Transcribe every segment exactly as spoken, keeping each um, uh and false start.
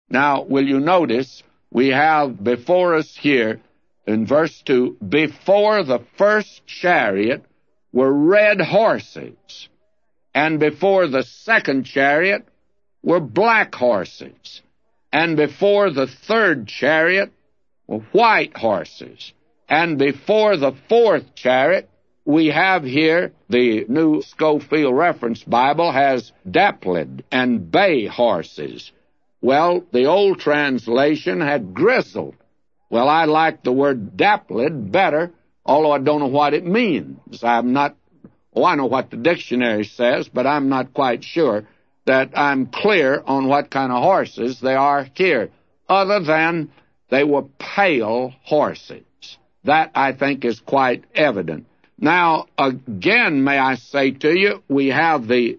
Now, will you notice we have before us here in verse two, before the first chariot were red horses, and before the second chariot were black horses, and before the third chariot were white horses, and before the fourth chariot, we have here, the New Scofield Reference Bible has dappled and bay horses. Well, the old translation had grizzled. Well, I like the word dappled better, although I don't know what it means. I'm not, oh, I know what the dictionary says, but I'm not quite sure that I'm clear on what kind of horses they are here, other than they were pale horses. That, I think, is quite evident. Now, again, may I say to you, we have the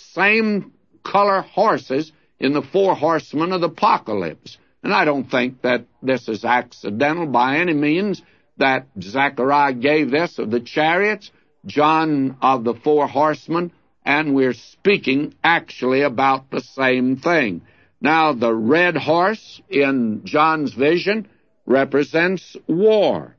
same color horses in the four horsemen of the apocalypse. And I don't think that this is accidental by any means, that Zechariah gave this of the chariots, John of the four horsemen, and we're speaking actually about the same thing. Now, the red horse in John's vision represents war.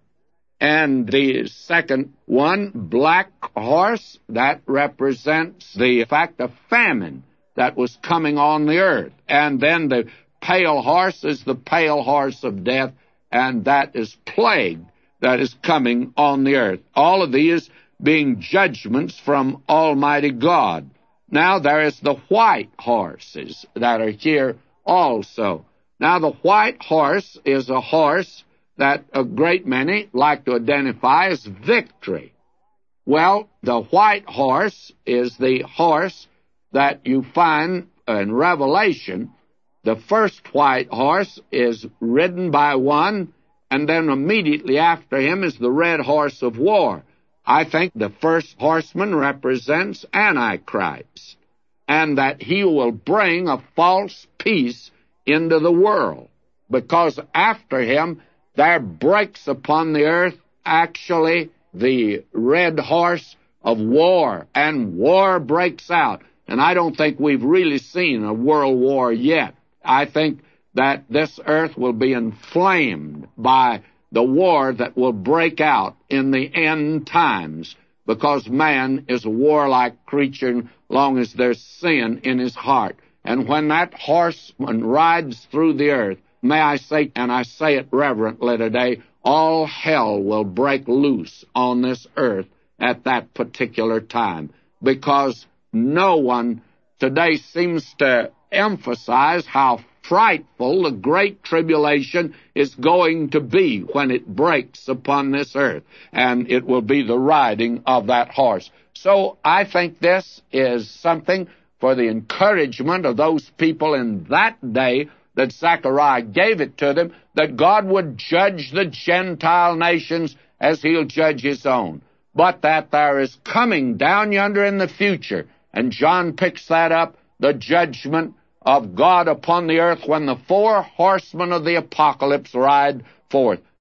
And the second one, black horse, that represents the fact of famine that was coming on the earth. And then the pale horse is the pale horse of death, and that is plague that is coming on the earth. All of these being judgments from Almighty God. Now there is the white horses that are here also. Now the white horse is a horse that a great many like to identify as victory. Well, the white horse is the horse that you find in Revelation. The first white horse is ridden by one, and then immediately after him is the red horse of war. I think the first horseman represents Antichrist, and that he will bring a false peace into the world, because after him there breaks upon the earth actually the red horse of war, and war breaks out. And I don't think we've really seen a world war yet. I think that this earth will be inflamed by the war that will break out in the end times, because man is a warlike creature as long as there's sin in his heart. And when that horseman rides through the earth, may I say, and I say it reverently today, all hell will break loose on this earth at that particular time, because no one today seems to emphasize how frightful the great tribulation is going to be when it breaks upon this earth, and it will be the riding of that horse. So I think this is something for the encouragement of those people in that day that Zechariah gave it to them, that God would judge the Gentile nations as he'll judge his own, but that there is coming down yonder in the future, and John picks that up, the judgment of God upon the earth when the four horsemen of the apocalypse ride forth.